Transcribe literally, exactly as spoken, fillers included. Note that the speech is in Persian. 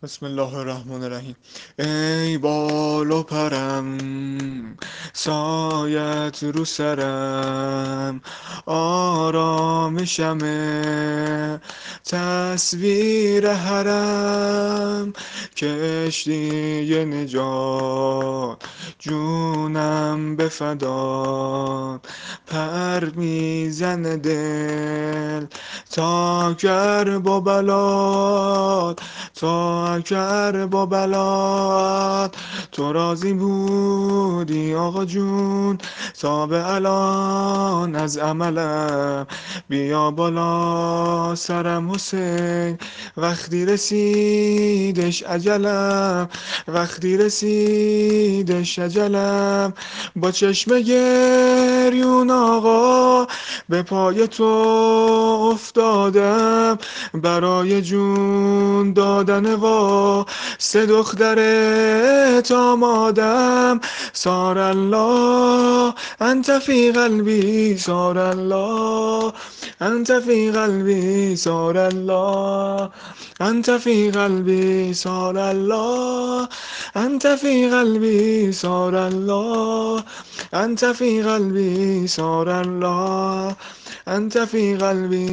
بسم الله الرحمن الرحیم. ای بال و پرم، سایت رو سرم، آرامشمه، تصویر حرم، کشتی نجات، جونم به فدات، پر میزنه دل تا کرب و بلات، تا کرب و بلات. تو راضی بودی آقا جون تا به الان از عملم، بیا بالا سرم حسین، وقتی رسیدش اجلم، وقتی رسیدش اجلم. با چشم گریون آقا به پای تو افتادم، برای جون دادن وا سه دخترت آمادم. سار الله انت فی قلبی، سار الله انت فی قلبی، سار الله انت فی قلبی، سار الله انت فی قلبی، سار الله انت فی قلبی، سار الله انت فی قلبی.